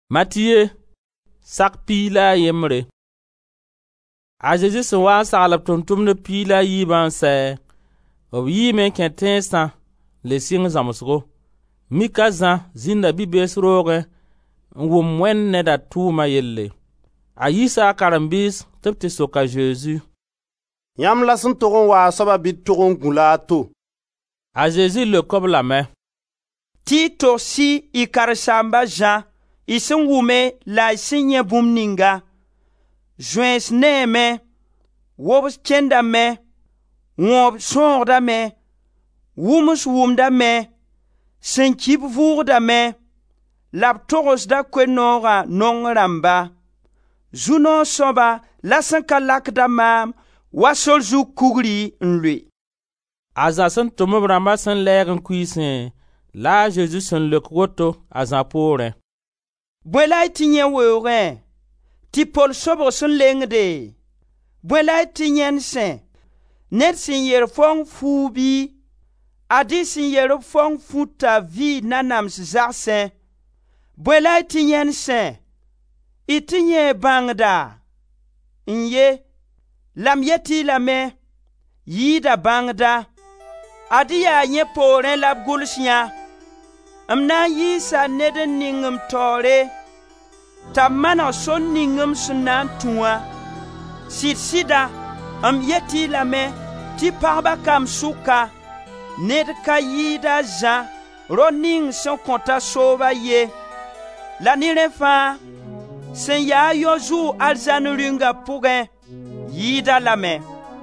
Matthieu sak pila yemre. A Jésus se wa saglab tontumne pila yiban sɛ. B yiime kẽ tẽesã le sɩng zãmsgo. Mika zã zĩnda bi-bees roogẽ n wʋm Wẽnd neda tʋʋma yelle. A yiisa a karen-biis tɩ b tɩ sok a Zeezi: Yãmb la sẽn tog n waa soaba bɩ d tog n gũ la a to? A Zeezi leok-b lame: tɩ y togsi y karen-saamba Zã, y sẽn wʋme la y sẽn yẽ bũmb ninga. Zoeens neeme, wobs kẽndame, wõob sõogdame, wʋms wʋmdame, sẽn kib vʋʋgdame, la b togsda koe-noogã nong rãmba. Zu-noog soaba la sẽn ka lakda maam wa sor zug kugri n loe. A Zã sẽn tʋm b rãmbã sẽn lɛɛg n kuiisẽ, la a Zeezi sẽn leok woto a Zã poorẽ: Bõe la y tɩ yẽ weoogẽ tɩ Pol sobg sẽn lengde? Bõe la y tɩ yẽnd sẽ ned sẽn yer fõng fuu bɩ? Ad-y sẽn yer b fõng fũta vɩɩ nanams zagsẽ. Bõe la y tɩ yẽnd sẽ y tɩ yẽ bãngda? N-ye, la m yet-y lame, yɩɩda bãngda. Ad-y yaa yẽ poorẽ la b gʋls yã. M na n yiisa ned n ning m taoore, t'a maneg son ningem sẽn na n tũ wã. Sɩd-sɩda, m yet-y lame tɩ pagba kam sʋka, ned ka yɩɩd a Zã ro ning sẽn kõta sooba ye. La ne rẽ fãa sẽn yaa yo-zʋʋ arzãn rĩnga pʋgẽ yɩɩda lame.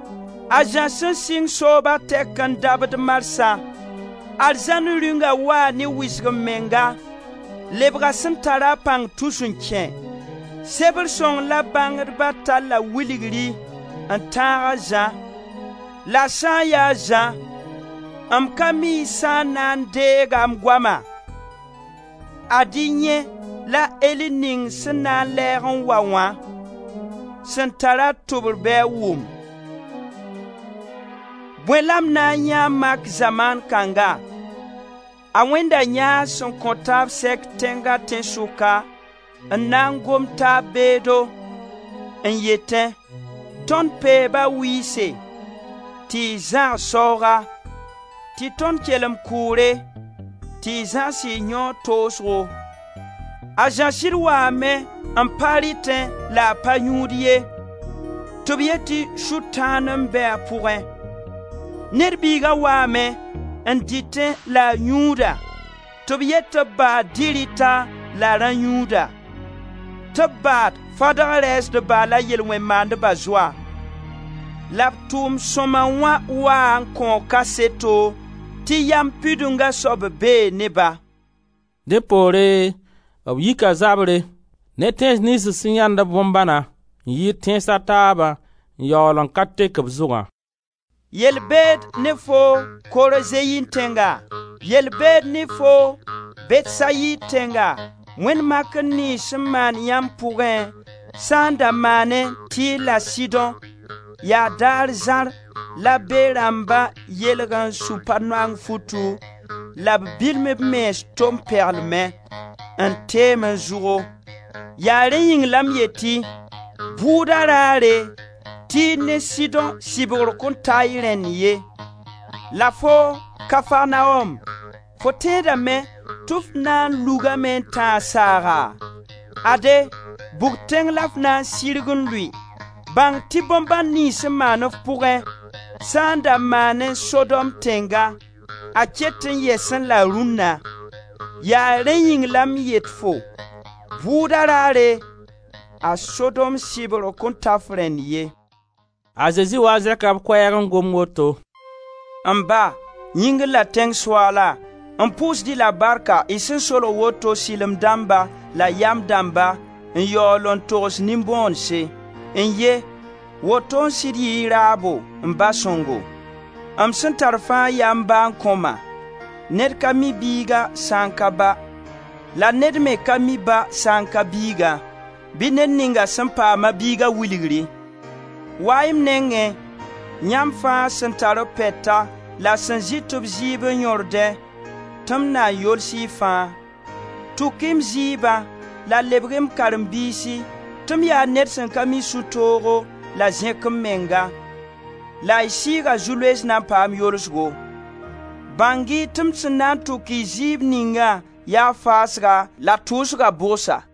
A Zã sẽn sɩng sooba tɛk n dabd marsã, arzãn rĩnga waa ne wisg menga, lebga sẽn tara a pãng tus n kẽ. Sebr sõng la bãngdbã talla wilgri n tãag a Zã. La sã n yaa Zã, m ka mi sã n na n deega m goama. Ad-y yẽ la Eli ning sẽn na n lɛɛg n wa wã, sẽn tara tʋbr bɩ a wʋm. Bõe la m na n yãa mak zamaan kãnga? A wẽnda yãa sẽn kõ taab sɛk tẽnga tẽn-sʋka n na n gom taab beedo n yetẽ: tõnd peeba wiise, tɩ y zãg saooga, tɩ tõnd kelem kʋʋre, tɩ y zãgs y yõ toosgo. A Zã sɩd waame n pa rɩtẽ la a pa yũud ye, tɩ b yetɩ sʋtãan n bɩ a pʋgẽ. Ned biiga waame n dɩtẽ la a yũuda, tɩ b yet tɩ b baad dɩ-rɩta la a rã-yũuda, tɩ b baad fadg-rɛɛsdba la yel-wẽn-maandbã zoa. La b tʋʋm sõma wã waa n kõ kaseto tɩ yam pidunga soab bee neba. Dẽ poore, b yika zabre, ne tẽes nins sẽn yãnd b bõn-bãna n yɩɩd tẽes a taabã n yaool n ka tek b zʋgã. Yel-beed ne fo Korozeyin tẽnga, yel-beed ne fo Betsayid tẽnga. Wẽnd mak n nins sẽn maan yãmb pʋgẽ sã n da maane Tɩɩr la Sɩdõ, yaa daar zãr la be-rãmba yelg n sũ pa-noang futu, la b bilm b mens tom-peglmẽ n teem n zʋgo. Yaa rẽ yĩng la m yetɩ bʋʋda raare Tɩɩr ne Sɩdõ sɩbgr kõn ta y rẽnd ye. La fo Kafarnaom, fo tẽedame tɩ f na n lugame n tãag saaga? Ade, bug-tẽng la f na n sɩrg n lʋɩ. Bãng tɩ bõn-bãn nins n maan f pʋgẽ sã n da maan n Sodom tẽnga, a ket n yɛsẽ la rũnna. Yaa rẽ yĩng la m yet fo, bʋʋda raare, a Sodom sɩbgr kõn ta f rẽnd ye. A Zeezi wa zɛka b koɛɛg n gom woto: M ba, yĩngr la tẽng Soaala, n pʋʋsd-y la barka y sẽn solg woto sɩlem dãmba la yam dãmba n yaool n togs nin-bõonse. N ye, woto n sɩd yɩ raabo n ba sõngo. M sẽn tar fãa yaa m ba n kõma. Ned ka mi biiga sã n ka ba, la ned me ka mi ba sã n ka biiga, bɩ ned ninga sẽn paama biiga wilgri. Waɩm nengẽ, yãmb fãa sẽn tar b pɛta la sẽn zɩ tɩ b zɩɩb n yõrdɛ, tɩ m na n yols y fãa. Tʋk-y m zɩɩbã la lebgem karen-biisi tɩ m yaa ned sẽn ka mi sũ-toogo la zẽk m menga la y sɩɩga zu-loees na n paam yolsgo. Bãngi tɩ m sẽn na n tʋk y zɩɩb ninga yaa faasga la tʋʋsga bʋgsa.